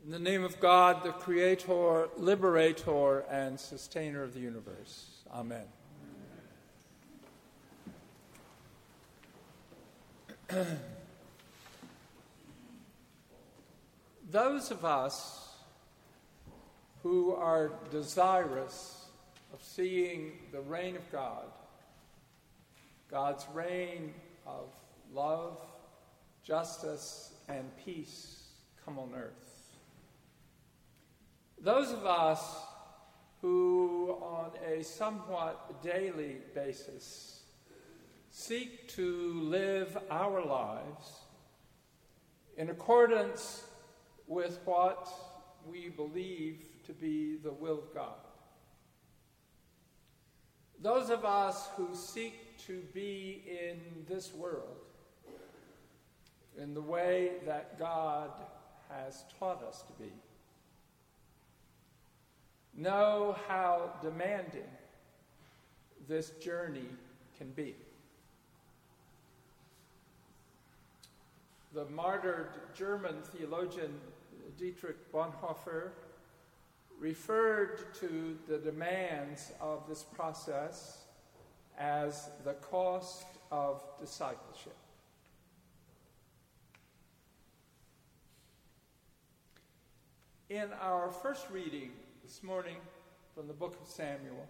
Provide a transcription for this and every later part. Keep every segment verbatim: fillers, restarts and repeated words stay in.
In the name of God, the Creator, Liberator, and Sustainer of the universe. Amen. Those of us who are desirous of seeing the reign of God, God's reign of love, justice, and peace come on earth. Those of us who, on a somewhat daily basis, seek to live our lives in accordance with what we believe to be the will of God. Those of us who seek to be in this world in the way that God has taught us to be, know how demanding this journey can be. The martyred German theologian Dietrich Bonhoeffer referred to the demands of this process as the cost of discipleship. In our first reading this morning from the book of Samuel,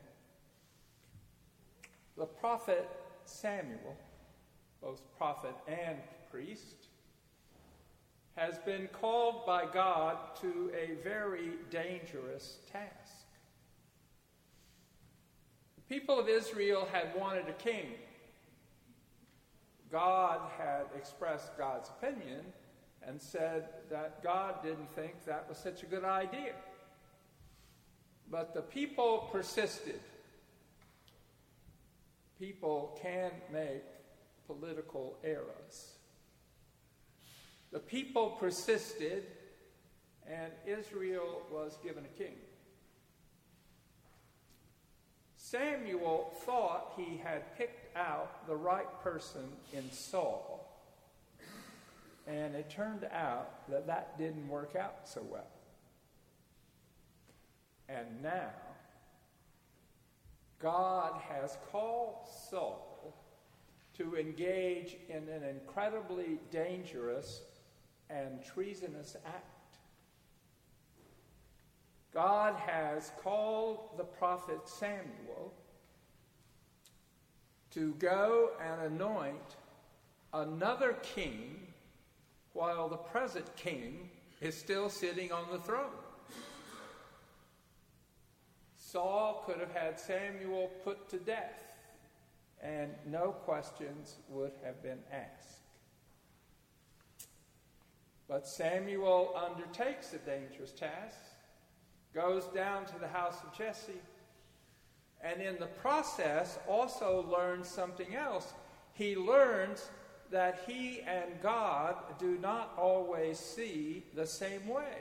the prophet Samuel, both prophet and priest, has been called by God to a very dangerous task. The people of Israel had wanted a king. God had expressed God's opinion and said that God didn't think that was such a good idea. But the people persisted. People can make political errors. The people persisted, and Israel was given a king. Samuel thought he had picked out the right person in Saul, and it turned out that that didn't work out so well. And now, God has called Saul to engage in an incredibly dangerous and treasonous act. God has called the prophet Samuel to go and anoint another king while the present king is still sitting on the throne. Saul could have had Samuel put to death, and no questions would have been asked. But Samuel undertakes a dangerous task, goes down to the house of Jesse, and in the process also learns something else. He learns that he and God do not always see the same way.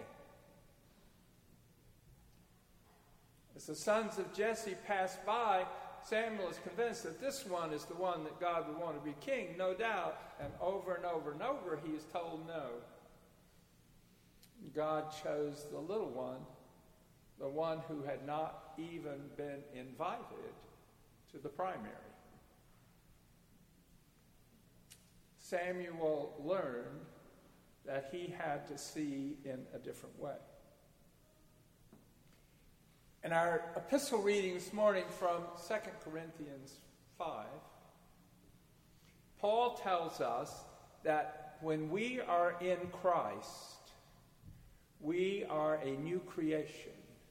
As the sons of Jesse pass by, Samuel is convinced that this one is the one that God would want to be king, no doubt. And over and over and over, he is told no. God chose the little one, the one who had not even been invited to the primary. Samuel learned that he had to see in a different way. In our epistle reading this morning from Second Corinthians five, Paul tells us that when we are in Christ, we are a new creation.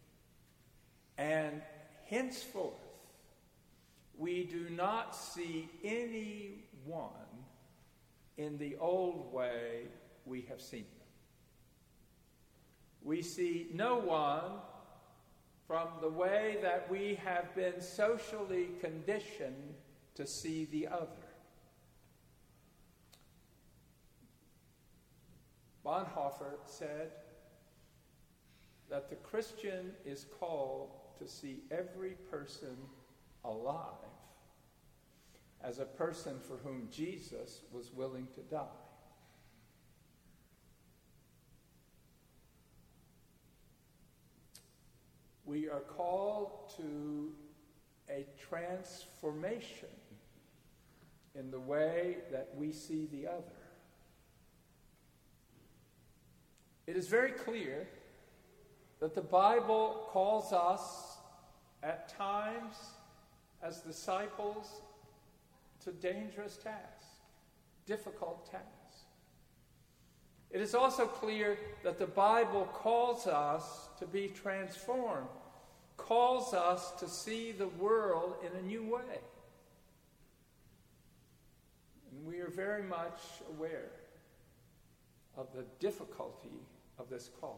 And henceforth, we do not see anyone in the old way we have seen them. We see no one from the way that we have been socially conditioned to see the other. Bonhoeffer said that the Christian is called to see every person alive as a person for whom Jesus was willing to die. we are called to a transformation in the way that we see the other. It is very clear that the Bible calls us at times as disciples to dangerous tasks, difficult tasks. It is also clear that the Bible calls us to be transformed, calls us to see the world in a new way. And we are very much aware of the difficulty of this calling.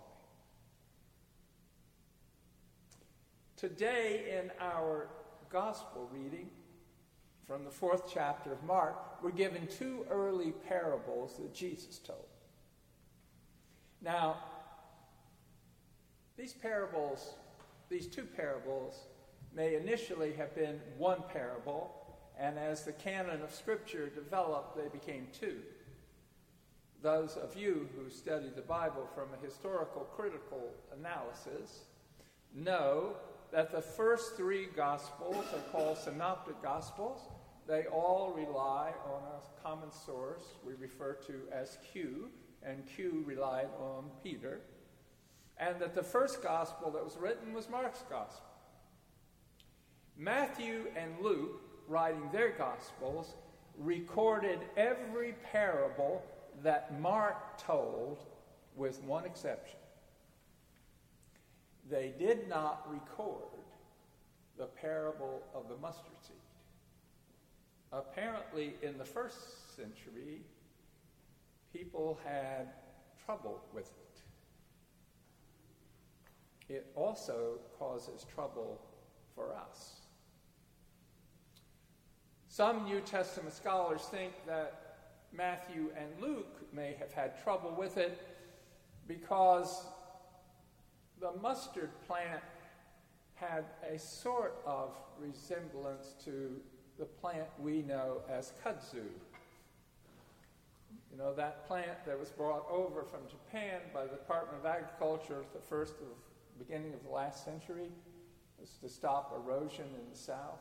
Today in our gospel reading from the fourth chapter of Mark, we're given two early parables that Jesus told. Now, these parables, these two parables, may initially have been one parable, and as the canon of Scripture developed, they became two. Those of you who study the Bible from a historical critical analysis know that the first three Gospels are called Synoptic Gospels. They all rely on a common source we refer to as Q, and Q relied on Peter. And that the first Gospel that was written was Mark's Gospel. Matthew and Luke, writing their Gospels, recorded every parable that Mark told, with one exception. They did not record the parable of the mustard seed. Apparently, in the first century, people had trouble with it. It also causes trouble for us. Some New Testament scholars think that Matthew and Luke may have had trouble with it because the mustard plant had a sort of resemblance to the plant we know as kudzu. You know, that plant that was brought over from Japan by the Department of Agriculture at the first of beginning of the last century was to stop erosion in the south.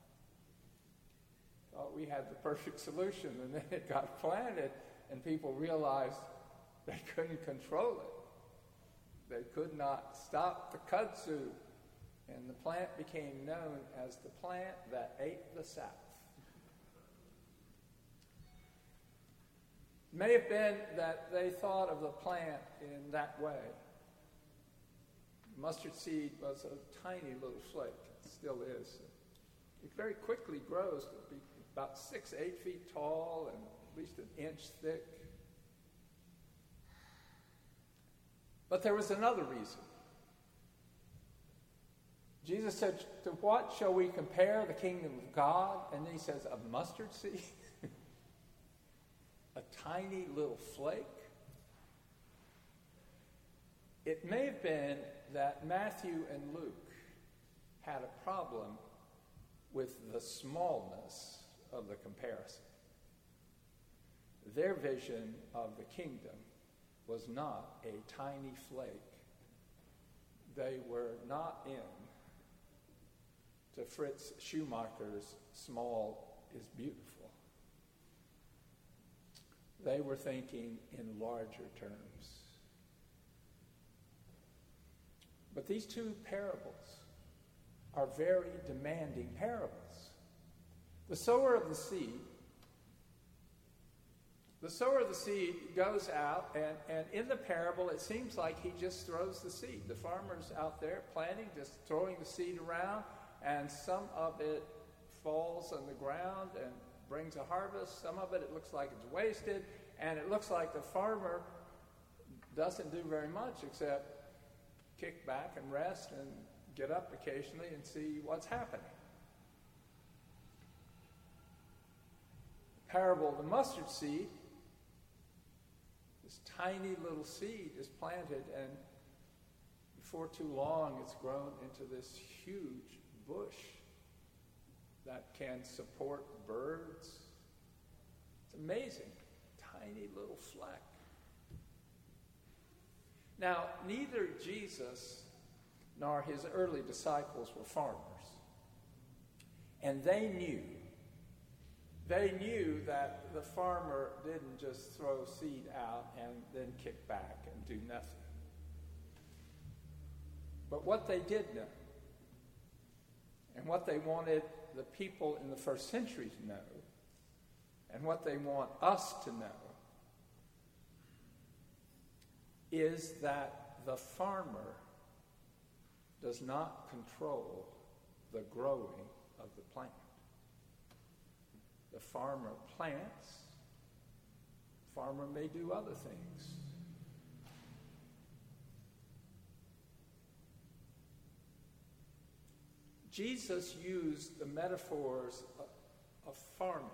Thought we had the perfect solution, and then it got planted, and people realized they couldn't control it. They could not stop the kudzu, and the plant became known as the plant that ate the South. It may have been that they thought of the plant in that way. Mustard seed was a tiny little flake. It still is. It very quickly grows to be about six, eight feet tall and at least an inch thick. But there was another reason. Jesus said, to what shall we compare the kingdom of God? And then he says, a mustard seed? A tiny little flake? It may have been that Matthew and Luke had a problem with the smallness of the comparison. Their vision of the kingdom was not a tiny flake. They were not in to Fritz Schumacher's small is beautiful. They were thinking in larger terms. But these two parables are very demanding parables. The sower of the seed, the sower of the seed goes out, and, and in the parable, it seems like he just throws the seed. The farmer's out there planting, just throwing the seed around, and some of it falls on the ground and brings a harvest. Some of it, it looks like it's wasted, and it looks like the farmer doesn't do very much except kick back and rest and get up occasionally and see what's happening. The parable of the mustard seed, this tiny little seed is planted, and before too long it's grown into this huge bush that can support birds. It's amazing. Tiny little fleck. Now, neither Jesus nor his early disciples were farmers. And they knew, they knew that the farmer didn't just throw seed out and then kick back and do nothing. But what they did know, and what they wanted the people in the first century to know, and what they want us to know, is that the farmer does not control the growing of the plant. The farmer plants. The farmer may do other things. Jesus used the metaphors of, of farming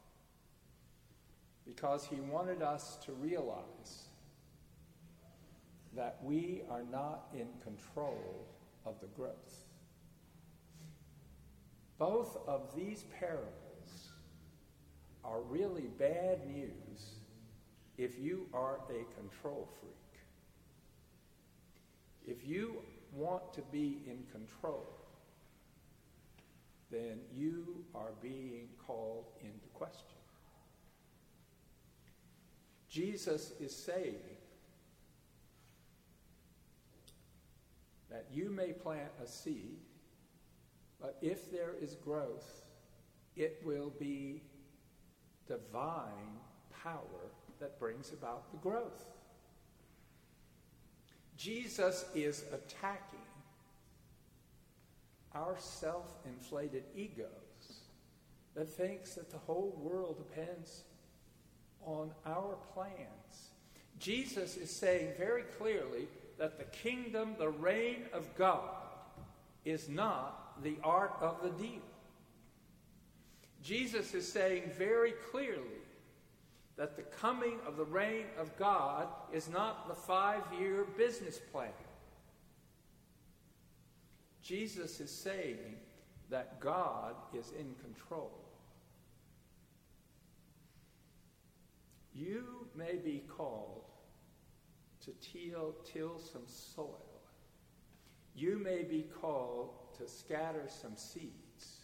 because he wanted us to realize that we are not in control of the growth. Both of these parables are really bad news if you are a control freak. If you want to be in control, then you are being called into question. Jesus is saying that you may plant a seed, but if there is growth, it will be divine power that brings about the growth. Jesus is attacking our self-inflated egos that thinks that the whole world depends on our plans. Jesus is saying very clearly that the kingdom, the reign of God, is not the art of the deal. Jesus is saying very clearly that the coming of the reign of God is not the five-year business plan. Jesus is saying that God is in control. You may be called to till, till some soil. You may be called to scatter some seeds.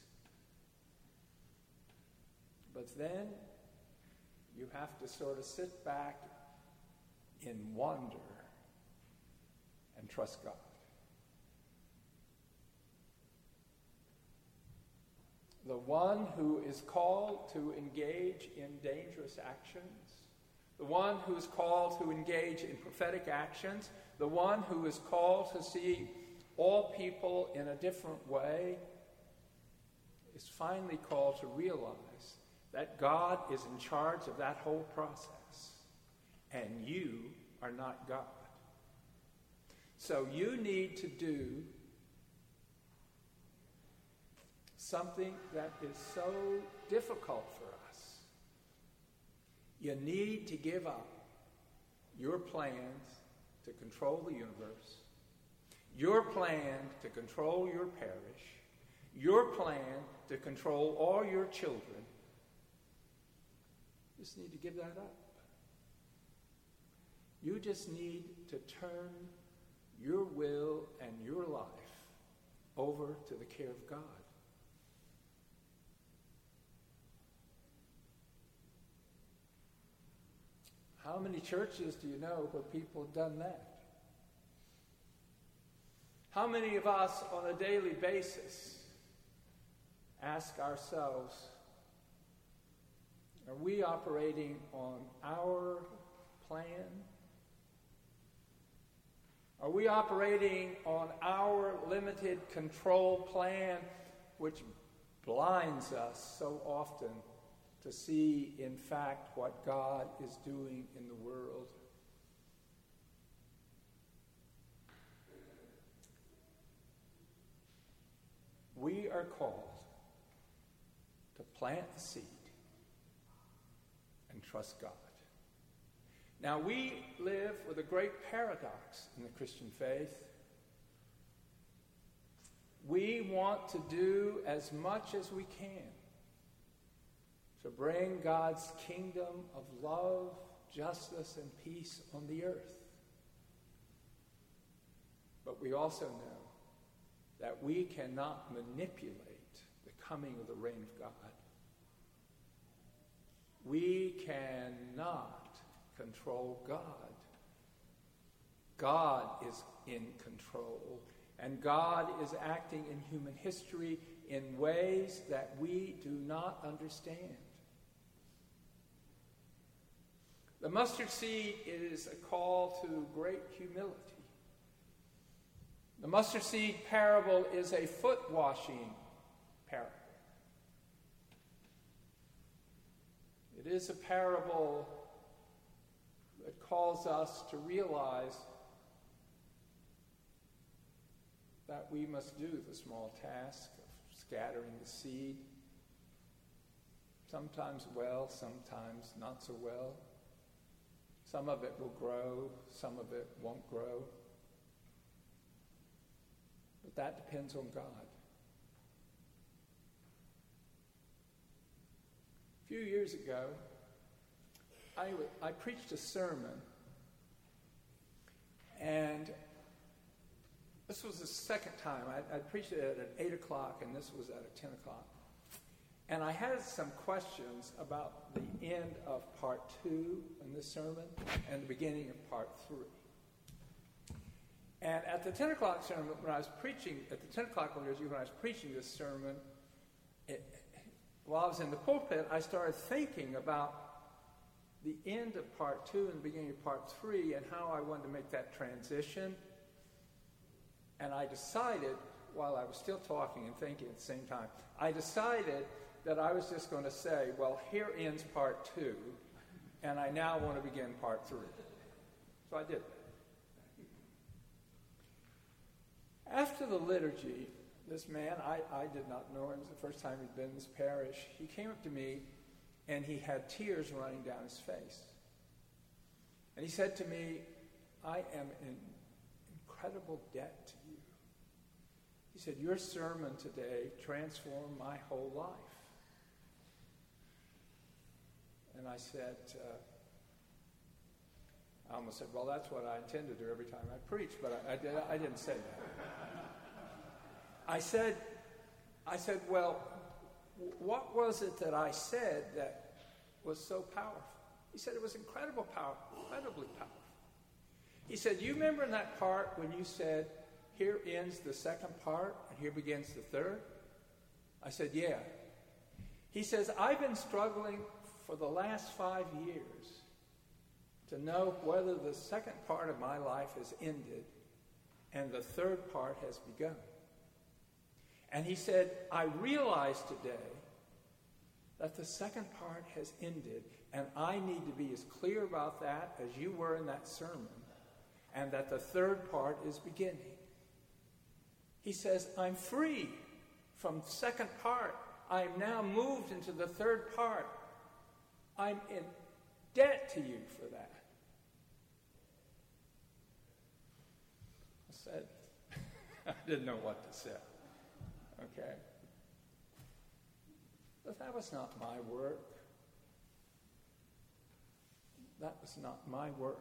But then you have to sort of sit back in wonder and trust God. The one who is called to engage in dangerous actions, the one who is called to engage in prophetic actions, the one who is called to see all people in a different way, is finally called to realize that God is in charge of that whole process, and you are not God. So you need to do something that is so difficult for us. You need to give up your plans to control the universe, your plan to control your parish, your plan to control all your children. You just need to give that up. You just need to turn your will and your life over to the care of God. How many churches do you know where people have done that? How many of us on a daily basis ask ourselves, are we operating on our plan? Are we operating on our limited control plan, which blinds us so often to see, in fact, what God is doing in the world? We are called to plant the seed and trust God. Now, we live with a great paradox in the Christian faith. We want to do as much as we can to bring God's kingdom of love, justice, and peace on the earth. But we also know that we cannot manipulate the coming of the reign of God. We cannot control God. God is in control, and God is acting in human history in ways that we do not understand. The mustard seed is a call to great humility. The mustard seed parable is a foot washing parable. It is a parable that calls us to realize that we must do the small task of scattering the seed. Sometimes well, sometimes not so well. Some of it will grow, some of it won't grow. But that depends on God. A few years ago, I, w- I preached a sermon, and this was the second time. I, I preached it at eight o'clock, and this was at ten o'clock. And I had some questions about the end of part two in this sermon and the beginning of part three. And at the ten o'clock sermon, when I was preaching, at the ten o'clock when I was preaching this sermon, it, while I was in the pulpit, I started thinking about the end of part two and the beginning of part three and how I wanted to make that transition. And I decided, while I was still talking and thinking at the same time, I decided that I was just going to say, well, here ends part two, and I now want to begin part three. So I did that. After the liturgy, this man, I, I did not know him. It was the first time he'd been in this parish. He came up to me, and he had tears running down his face. And he said to me, I am in incredible debt to you. He said, your sermon today transformed my whole life. And I said, uh, I almost said, well, that's what I intend to do every time I preach, but I, I, did, I didn't say that. I said, I said, well, what was it that I said that was so powerful? He said, it was incredible power, incredibly powerful. He said, you remember in that part when you said, here ends the second part and here begins the third? I said, yeah. He says, I've been struggling for the last five years to know whether the second part of my life has ended and the third part has begun. And he said, I realize today that the second part has ended, and I need to be as clear about that as you were in that sermon, and that the third part is beginning. He says, I'm free from the second part. I'm now moved into the third part. I'm in debt to you for that. I said, I didn't know what to say. Okay. But that was not my work. That was not my work.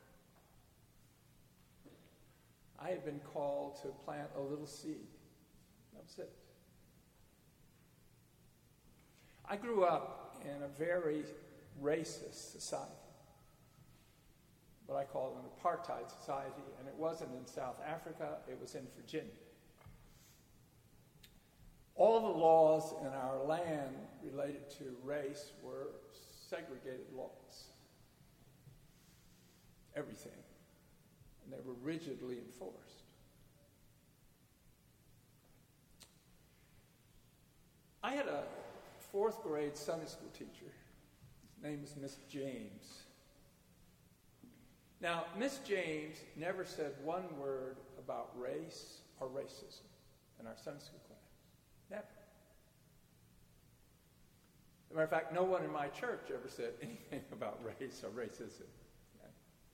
I had been called to plant a little seed. That was it. I grew up in a very racist society, what I call an apartheid society, and it wasn't in South Africa, it was in Virginia. All the laws in our land related to race were segregated laws. Everything. And they were rigidly enforced. I had a fourth grade Sunday school teacher. His name was Miss James. Now, Miss James never said one word about race or racism in our Sunday school class. Never. As a matter of fact, no one in my church ever said anything about race or racism. Okay?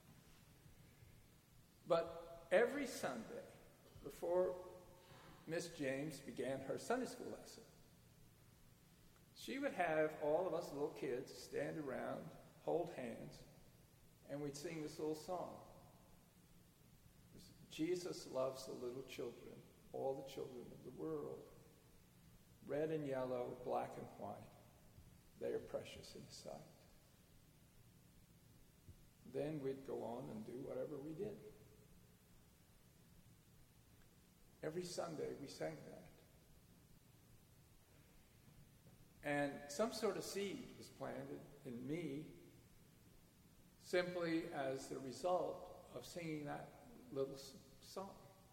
But every Sunday, before Miss James began her Sunday school lesson, she would have all of us little kids stand around, hold hands, and we'd sing this little song. Jesus loves the little children all the children of the world, red and yellow, black and white, they are precious in His sight. Then we'd go on and do whatever we did. Every Sunday we sang that. And some sort of seed was planted in me simply as the result of singing that little song.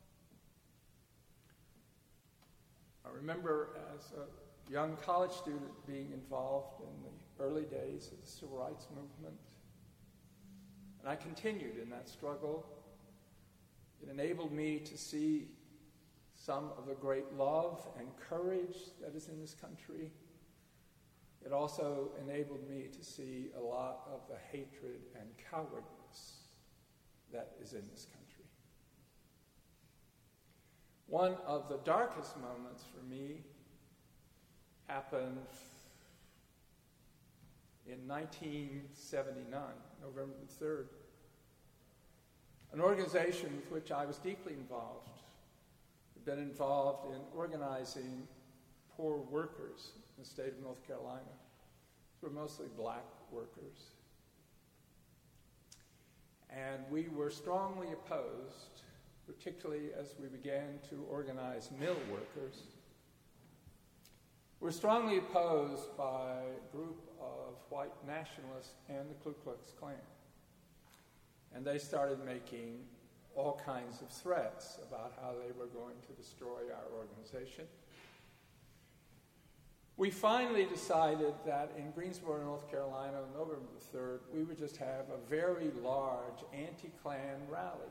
I remember as a young college student being involved in the early days of the civil rights movement. And I continued in that struggle. It enabled me to see some of the great love and courage that is in this country. It also enabled me to see a lot of the hatred and cowardice that is in this country. One of the darkest moments for me happened in nineteen seventy-nine, November the third. An organization with which I was deeply involved, had been involved in organizing poor workers in the state of North Carolina. They were mostly black workers. And we were strongly opposed, particularly as we began to organize mill workers. We were strongly opposed by a group of white nationalists and the Ku Klux Klan. And they started making all kinds of threats about how they were going to destroy our organization. We finally decided that in Greensboro, North Carolina, on November the third, we would just have a very large anti-Klan rally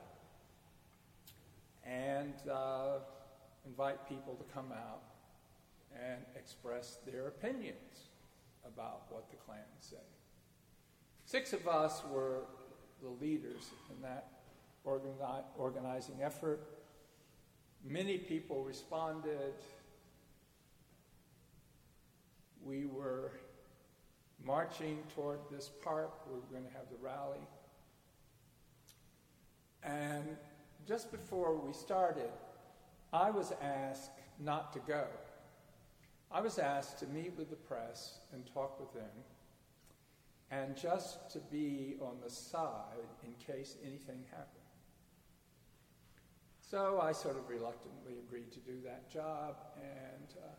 and uh, invite people to come out and express their opinions about what the Klan say. Six of us were the leaders in that organi- organizing effort. Many people responded. We were marching toward this park. We were going to have the rally. And just before we started, I was asked not to go. I was asked to meet with the press and talk with them, and just to be on the side in case anything happened. So I sort of reluctantly agreed to do that job and uh,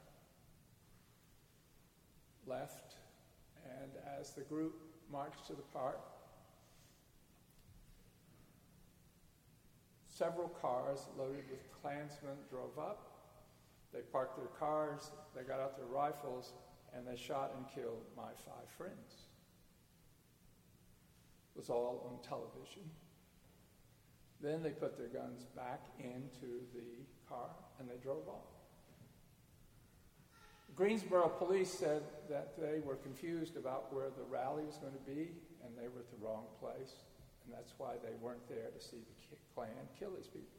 left. And as the group marched to the park, several cars loaded with Klansmen drove up. They parked their cars, they got out their rifles, and they shot and killed my five friends. It was all on television. Then they put their guns back into the car and they drove off. Greensboro police said that they were confused about where the rally was going to be, and they were at the wrong place, and that's why they weren't there to see the Klan kill these people.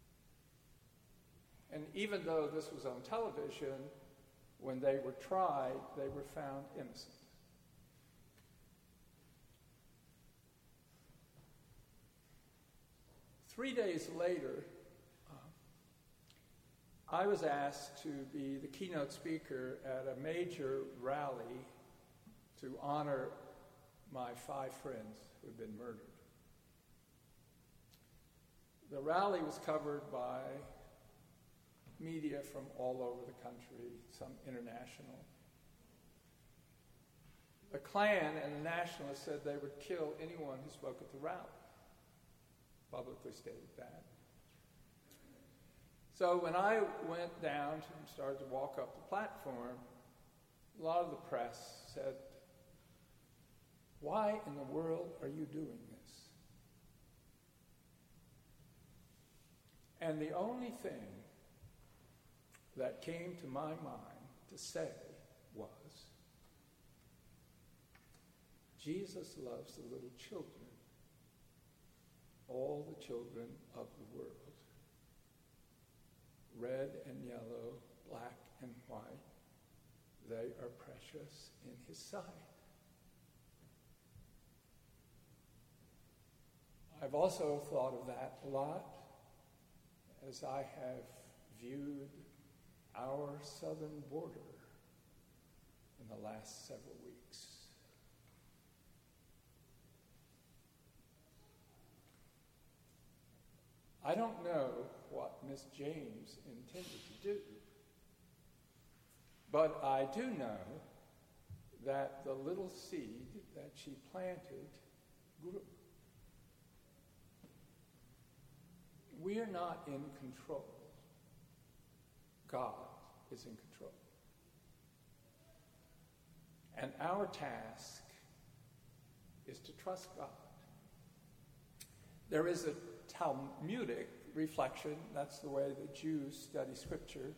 And even though this was on television, when they were tried, they were found innocent. Three days later, uh, I was asked to be the keynote speaker at a major rally to honor my five friends who had been murdered. The rally was covered by media from all over the country, some international. The Klan and the Nationalists said they would kill anyone who spoke at the rally. Publicly stated that. So when I went down and started to walk up the platform, a lot of the press said, "Why in the world are you doing this?" And the only thing that came to my mind to say was, Jesus loves the little children, all the children of the world, red and yellow, black and white, they are precious in his sight. I've also thought of that a lot as I have viewed our southern border in the last several weeks. I don't know what Miss James intended to do, but I do know that the little seed that she planted grew. We are not in control. God is in control. And our task is to trust God. There is a Talmudic reflection, that's the way the Jews study Scripture,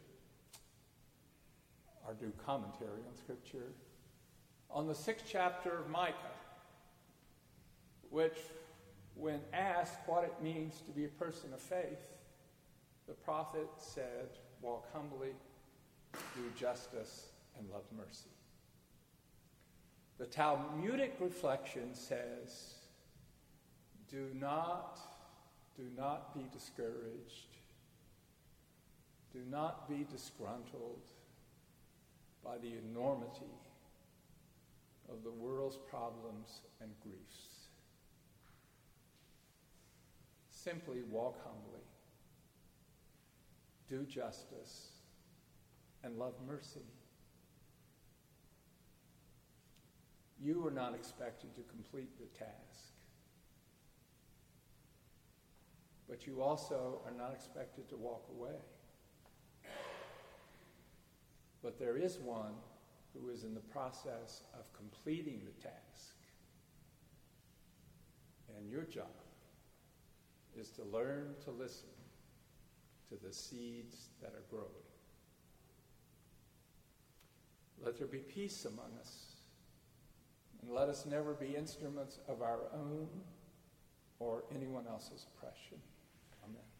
or do commentary on Scripture, on the sixth chapter of Micah, which, when asked what it means to be a person of faith, the prophet said, walk humbly, do justice, and love mercy. The Talmudic reflection says, do not, do not be discouraged. Do not be disgruntled by the enormity of the world's problems and griefs. Simply walk humbly, do justice, and love mercy. You are not expected to complete the task, but you also are not expected to walk away. But there is one who is in the process of completing the task. And your job is to learn to listen to the seeds that are growing. Let there be peace among us, and let us never be instruments of our own or anyone else's oppression. Amen.